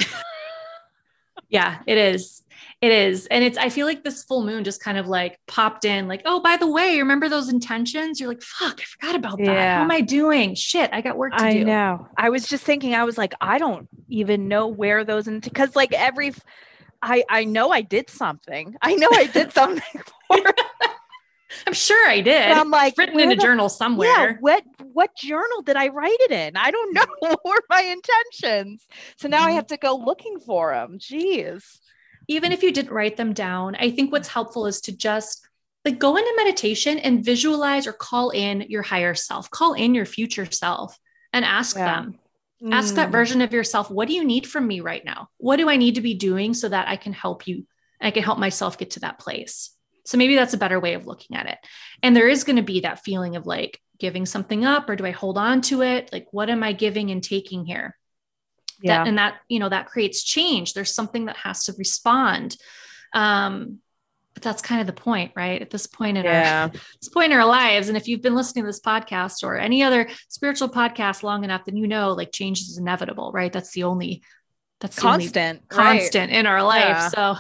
Yeah, it is. It is. And I feel like this full moon just kind of like popped in like, oh, by the way, remember those intentions? You're like, fuck, I forgot about that. How am I doing? Shit, I got work to do. I know. I was just thinking, I was like, I don't even know where those, because like I know I did something. I know I did something for I'm sure I did. And I'm like, it's written in a journal somewhere. Yeah, what journal did I write it in? I don't know. What were my intentions? So now I have to go looking for them. Jeez. Even if you didn't write them down, I think what's helpful is to just like go into meditation and visualize or call in your higher self, call in your future self and ask them. Ask that version of yourself, what do you need from me right now? What do I need to be doing so that I can help you? I can help myself get to that place. So maybe that's a better way of looking at it. And there is going to be that feeling of like giving something up, or do I hold on to it? Like, what am I giving and taking here? Yeah. That creates change. There's something that has to respond. But that's kind of the point, right? At this point in our lives. And if you've been listening to this podcast or any other spiritual podcast long enough, then like change is inevitable, right? That's the only constant in our life. Yeah. So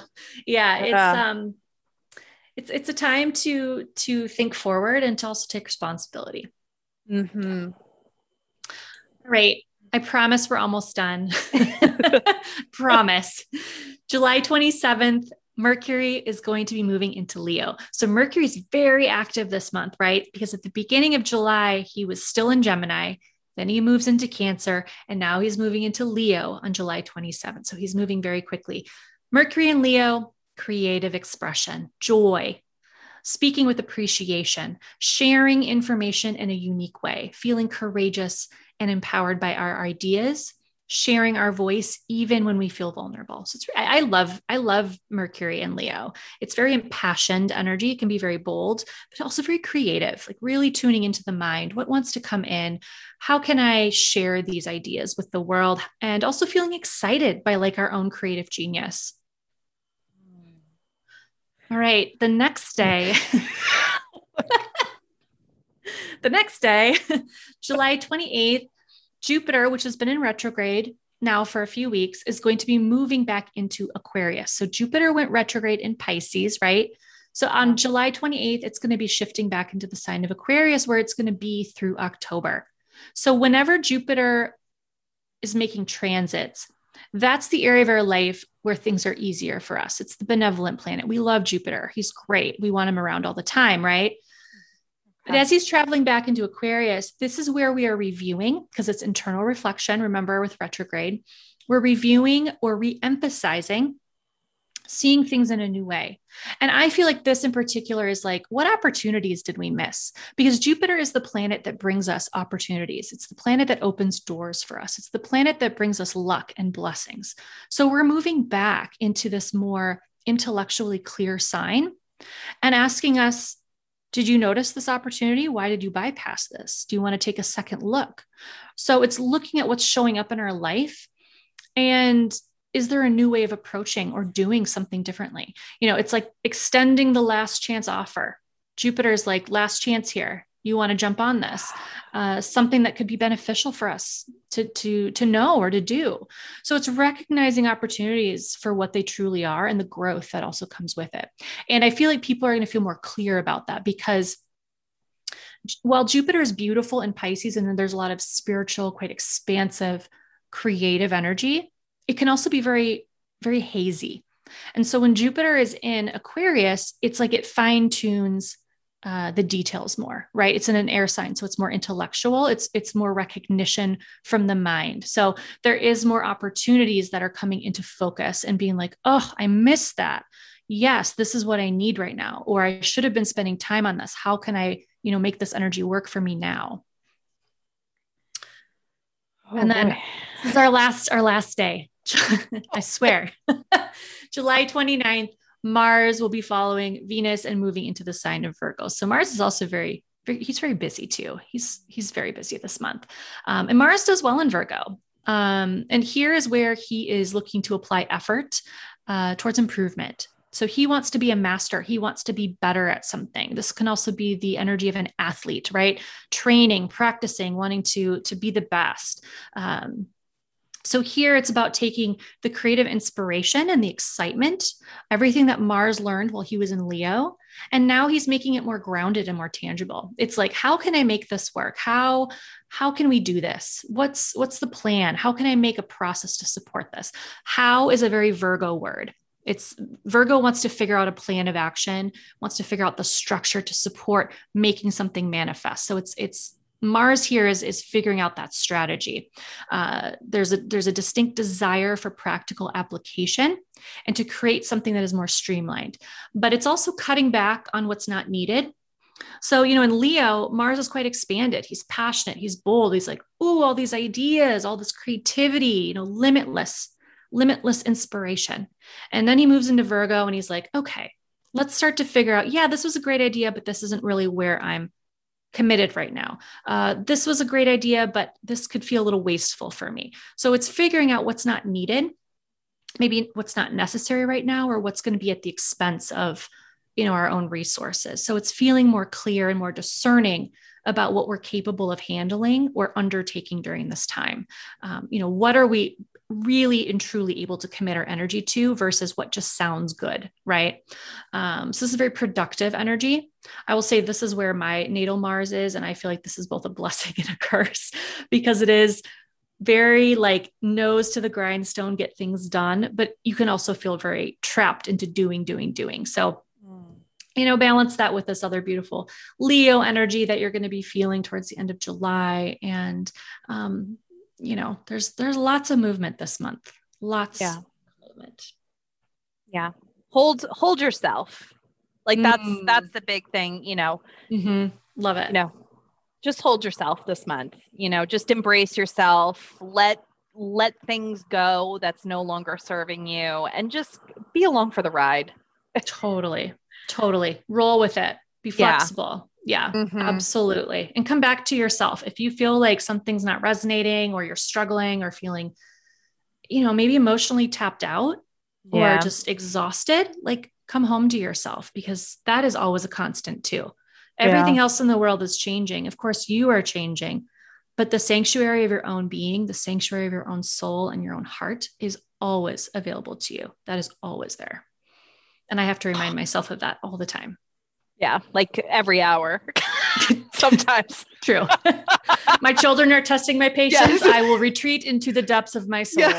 it's a time to think forward and to also take responsibility. Mm-hmm. All right. I promise we're almost done. Promise. July 27th, Mercury is going to be moving into Leo. So Mercury is very active this month, right? Because at the beginning of July, he was still in Gemini. Then he moves into Cancer, and now he's moving into Leo on July 27th. So he's moving very quickly. Mercury in Leo, creative expression, joy, speaking with appreciation, sharing information in a unique way, feeling courageous and empowered by our ideas, sharing our voice even when we feel vulnerable. So I love Mercury and Leo. It's very impassioned energy. It can be very bold, but also very creative, like really tuning into the mind. What wants to come in? How can I share these ideas with the world? And also feeling excited by like our own creative genius. All right. The next day, July 28th, Jupiter, which has been in retrograde now for a few weeks, is going to be moving back into Aquarius. So Jupiter went retrograde in Pisces, right? So on July 28th, it's going to be shifting back into the sign of Aquarius, where it's going to be through October. So whenever Jupiter is making transits, that's the area of our life where things are easier for us. It's the benevolent planet. We love Jupiter. He's great. We want him around all the time, right? But as he's traveling back into Aquarius, this is where we are reviewing, because it's internal reflection. Remember, with retrograde, We're reviewing or re-emphasizing, seeing things in a new way. And I feel like this in particular is like, what opportunities did we miss? Because Jupiter is the planet that brings us opportunities. It's the planet that opens doors for us. It's the planet that brings us luck and blessings. So we're moving back into this more intellectually clear sign and asking us, did you notice this opportunity? Why did you bypass this? Do you want to take a second look? So it's looking at what's showing up in our life, and is there a new way of approaching or doing something differently? It's like extending the last chance offer. Jupiter's like, last chance here. You want to jump on this, something that could be beneficial for us to know or to do. So it's recognizing opportunities for what they truly are and the growth that also comes with it. And I feel like people are going to feel more clear about that, because while Jupiter is beautiful in Pisces, and there's a lot of spiritual, quite expansive, creative energy, it can also be very, very hazy. And so when Jupiter is in Aquarius, it's like it fine tunes the details more, right? It's in an air sign, so it's more intellectual. It's more recognition from the mind. So there is more opportunities that are coming into focus and being like, oh, I missed that. Yes, this is what I need right now. Or I should have been spending time on this. How can I, make this energy work for me now? And then this is our last day. I swear. July 29th, Mars will be following Venus and moving into the sign of Virgo. So Mars is also he's very busy too. He's very busy this month. And Mars does well in Virgo. And here is where he is looking to apply effort towards improvement. So he wants to be a master. He wants to be better at something. This can also be the energy of an athlete, right? Training, practicing, wanting to be the best. So here it's about taking the creative inspiration and the excitement, everything that Mars learned while he was in Leo, and now he's making it more grounded and more tangible. It's like, how can I make this work? How can we do this? What's the plan? How can I make a process to support this? How is a very Virgo word. It's Virgo wants to figure out a plan of action, wants to figure out the structure to support making something manifest. So it's Mars here is figuring out that strategy. There's a distinct desire for practical application and to create something that is more streamlined, but it's also cutting back on what's not needed. So, in Leo, Mars is quite expanded. He's passionate. He's bold. He's like, ooh, all these ideas, all this creativity, limitless inspiration. And then he moves into Virgo and he's like, okay, let's start to figure out, yeah, this was a great idea, but this isn't really where I'm committed right now. This was a great idea, but this could feel a little wasteful for me. So it's figuring out what's not needed, maybe what's not necessary right now, or what's going to be at the expense of, our own resources. So it's feeling more clear and more discerning about what we're capable of handling or undertaking during this time. What are we really and truly able to commit our energy to versus what just sounds good, right? So this is a very productive energy. I will say this is where my natal Mars is, and I feel like this is both a blessing and a curse, because it is very like nose to the grindstone, get things done, but you can also feel very trapped into doing. So balance that with this other beautiful Leo energy that you're going to be feeling towards the end of July. And, there's lots of movement this month. Lots of movement. Yeah. Hold yourself. Like that's the big thing, Mm-hmm. Love it. Just hold yourself this month, just embrace yourself, let things go that's no longer serving you, and just be along for the ride. Totally. Roll with it. Be flexible. Yeah, absolutely. And come back to yourself. If you feel like something's not resonating, or you're struggling, or feeling, maybe emotionally tapped out or just exhausted, like come home to yourself, because that is always a constant too. Everything else in the world is changing. Of course, you are changing, but the sanctuary of your own being, the sanctuary of your own soul and your own heart is always available to you. That is always there. And I have to remind myself of that all the time. Yeah. Like every hour. Sometimes. True. My children are testing my patience. Yes. I will retreat into the depths of my soul.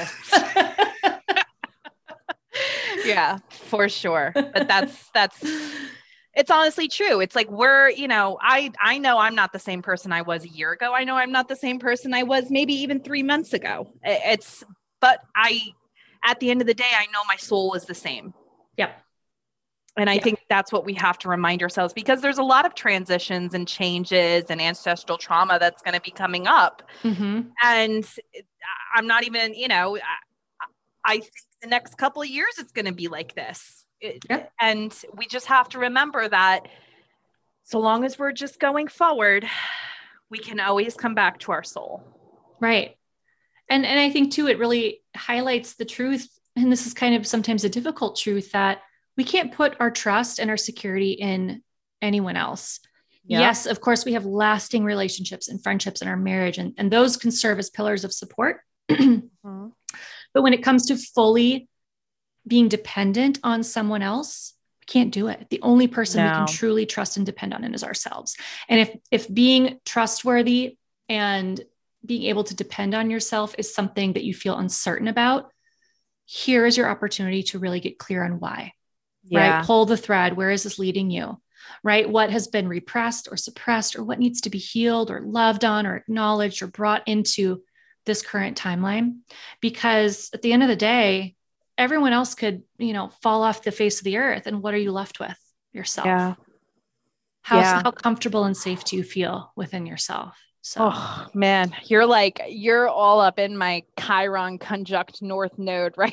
Yeah, for sure. But that's it's honestly true. It's like I know I'm not the same person I was a year ago. I know I'm not the same person I was maybe even 3 months ago. but at the end of the day, I know my soul is the same. Yep. And I think that's what we have to remind ourselves, because there's a lot of transitions and changes and ancestral trauma that's going to be coming up. Mm-hmm. And I'm not even, I think the next couple of years, it's going to be like this. And we just have to remember that so long as we're just going forward, we can always come back to our soul. Right. And I think too, it really highlights the truth. And this is kind of sometimes a difficult truth, that we can't put our trust and our security in anyone else. Yeah. Yes, of course, we have lasting relationships and friendships in our marriage, and those can serve as pillars of support. Mm-hmm. But when it comes to fully being dependent on someone else, we can't do it. The only person we can truly trust and depend on is ourselves. And if being trustworthy and being able to depend on yourself is something that you feel uncertain about, here is your opportunity to really get clear on why. Right? Pull the thread. Where is this leading you? Right? What has been repressed or suppressed, or what needs to be healed or loved on or acknowledged or brought into this current timeline? Because at the end of the day, everyone else could, fall off the face of the earth. And what are you left with? Yourself. Yeah. How comfortable and safe do you feel within yourself? So, oh man, you're all up in my Chiron conjunct North node, right?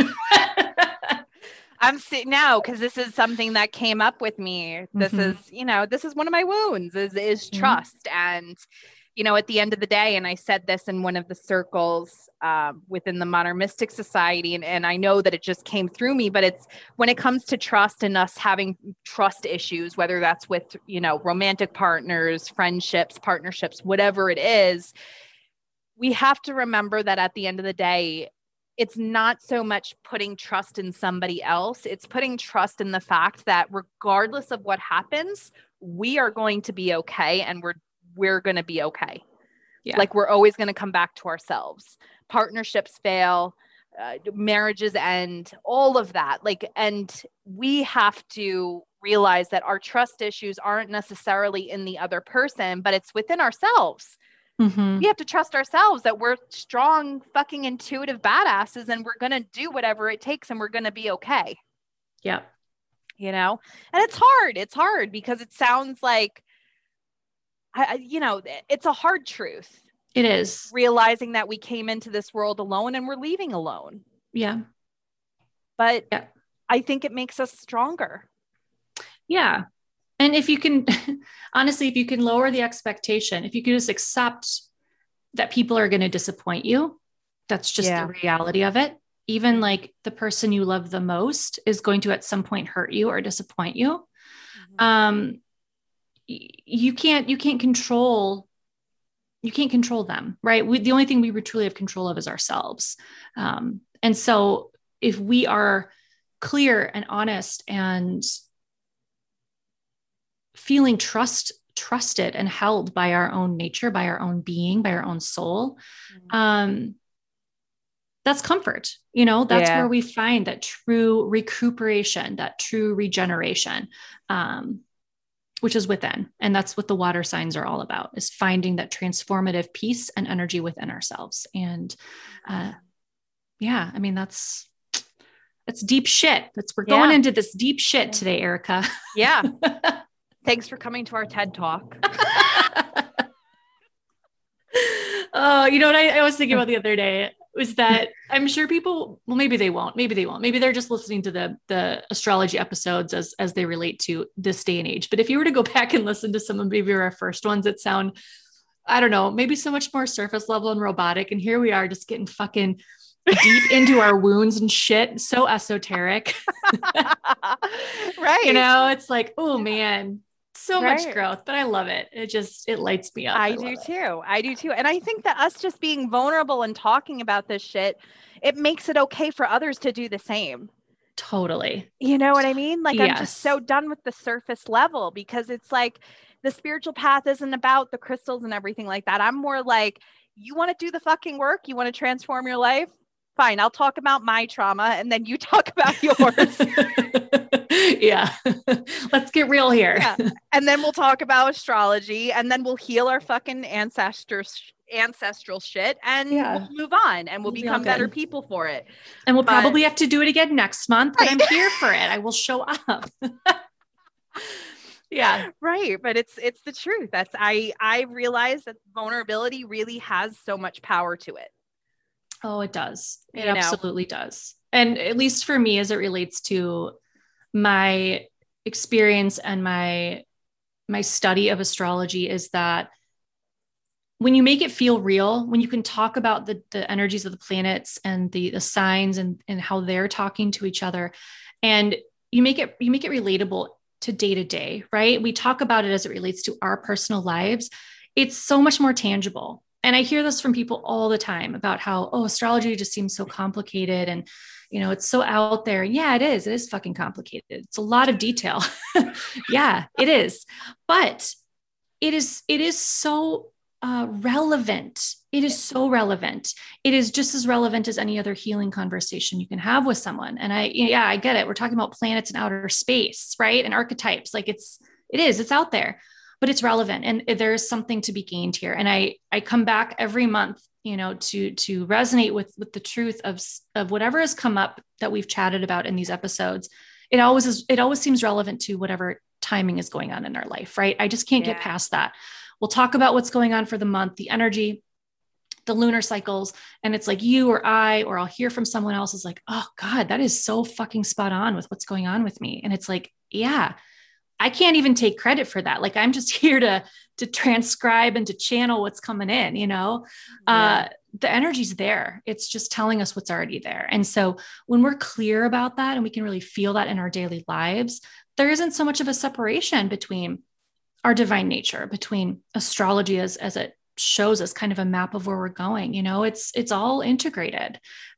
I'm sitting now, because this is something that came up with me. This is one of my wounds is trust. And, at the end of the day, and I said this in one of the circles within the Modern Mystic Society, and I know that it just came through me, but it's when it comes to trust and us having trust issues, whether that's with, romantic partners, friendships, partnerships, whatever it is, we have to remember that at the end of the day, it's not so much putting trust in somebody else. It's putting trust in the fact that regardless of what happens, we are going to be okay, and we're going to be okay. Yeah. Like, we're always going to come back to ourselves. Partnerships fail, marriages end, all of that. And we have to realize that our trust issues aren't necessarily in the other person, but it's within ourselves. Mm-hmm. We have to trust ourselves that we're strong, fucking intuitive badasses, and we're going to do whatever it takes, and we're going to be okay. Yeah. And it's hard. It's hard because it sounds like, it's a hard truth. It is. Realizing that we came into this world alone and we're leaving alone. Yeah. But I think it makes us stronger. Yeah. And if you can, honestly, if you can lower the expectation, if you can just accept that people are going to disappoint you, that's just the reality of it. Even like the person you love the most is going to at some point hurt you or disappoint you. Mm-hmm. You can't control them, right? The only thing we truly have control of is ourselves. And so if we are clear and honest and feeling trusted and held by our own nature, by our own being, by our own soul, that's comfort. That's where we find that true recuperation, that true regeneration, which is within. And that's what the water signs are all about, is finding that transformative peace and energy within ourselves. And that's deep shit. We're going into this deep shit today, Erica. Yeah. Thanks for coming to our TED Talk. Oh, you know what I was thinking about the other day was that I'm sure people, well, maybe they won't. Maybe they're just listening to the astrology episodes as they relate to this day and age. But if you were to go back and listen to some of maybe our first ones that sound, I don't know, maybe so much more surface level and robotic. And here we are just getting fucking deep into our wounds and shit. So esoteric. Right. It's like, oh man, so much growth, but I love it. It lights me up. I do too. And I think that us just being vulnerable and talking about this shit, it makes it okay for others to do the same. Totally. You know what I mean? Like, yes. I'm just so done with the surface level, because it's like the spiritual path isn't about the crystals and everything like that. I'm more like, you want to do the fucking work? You want to transform your life? Fine. I'll talk about my trauma and then you talk about yours. Yeah. Let's get real here. Yeah. And then we'll talk about astrology, and then we'll heal our fucking ancestors ancestral shit and Yeah. we'll move on and we'll We'll be all become better good. people for it. And we'll But- probably have to do it again next month, but Right. I'm here for it. I will show up. Yeah. Right. But it's the truth. I realize that vulnerability really has so much power to it. Oh, it does. It You know? absolutely does. And at least for me, as it relates to my experience and my study of astrology, is that when you make it feel real, when you can talk about the energies of the planets and the signs and how they're talking to each other, and you make it relatable to day, right? We talk about it as it relates to our personal lives. It's so much more tangible. And I hear this from people all the time about how, oh, astrology just seems so complicated and, it's so out there. Yeah, it is. It is fucking complicated. It's a lot of detail. Yeah, it is. But it is so relevant. It is so relevant. It is just as relevant as any other healing conversation you can have with someone. And I get it. We're talking about planets and outer space, right? And archetypes. Like it's out there, but it's relevant. And there's something to be gained here. And I come back every month, to resonate with the truth of whatever has come up that we've chatted about in these episodes. It always seems relevant to whatever timing is going on in our life, right? I just can't get past that. We'll talk about what's going on for the month, the energy, the lunar cycles. And it's like you or I'll hear from someone else is like, oh God, that is so fucking spot on with what's going on with me. And it's like, yeah, I can't even take credit for that. Like I'm just here to transcribe and to channel what's coming in, the energy's there. It's just telling us what's already there. And so when we're clear about that and we can really feel that in our daily lives, there isn't so much of a separation between our divine nature, between astrology as it shows us kind of a map of where we're going. It's all integrated.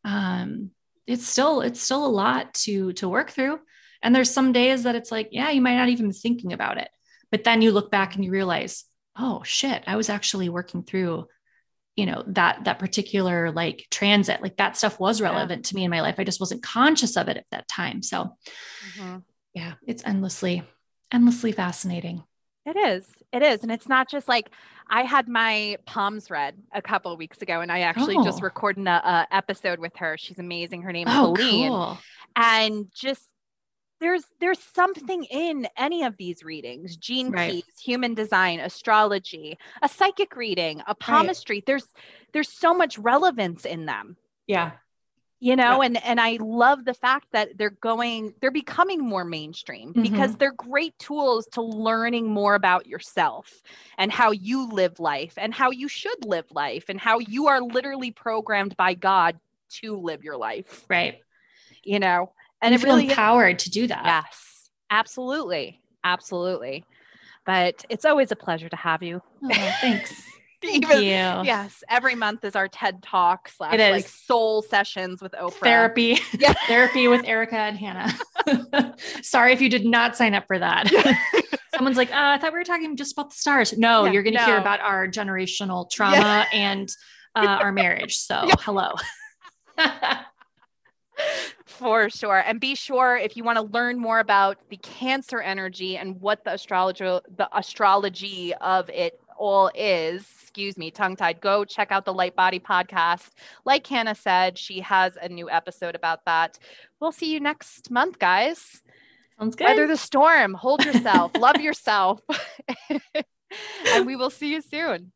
It's still a lot to work through. And there's some days that it's like, yeah, you might not even be thinking about it, but then you look back and you realize, oh shit, I was actually working through, that particular like transit, like that stuff was relevant to me in my life. I just wasn't conscious of it at that time. So yeah, it's endlessly fascinating. It is. And it's not just like I had my palms read a couple of weeks ago and I actually just recorded a episode with her. She's amazing. Her name is Helene. Cool. And just there's something in any of these readings, gene keys, human design, astrology, a psychic reading, a palmistry. There's so much relevance in them. Yeah. And I love the fact that they're becoming more mainstream because they're great tools to learning more about yourself and how you live life and how you should live life and how you are literally programmed by God to live your life. Right. And you feel empowered to do that. Yes, absolutely. Absolutely. But it's always a pleasure to have you. Oh, thanks. Thank you. Yes. Every month is our TED Talk / like soul sessions with Oprah. Therapy. Yeah. Therapy with Erica and Hannah. Sorry if you did not sign up for that. Someone's like, I thought we were talking just about the stars. No, you're going to hear about our generational trauma and our marriage. So hello. For sure. And be sure if you want to learn more about the Cancer energy and what the astrology of it all is, tongue-tied, go check out the Light Body podcast. Like Hannah said, she has a new episode about that. We'll see you next month, guys. Sounds good. Weather the storm, hold yourself, love yourself. And we will see you soon.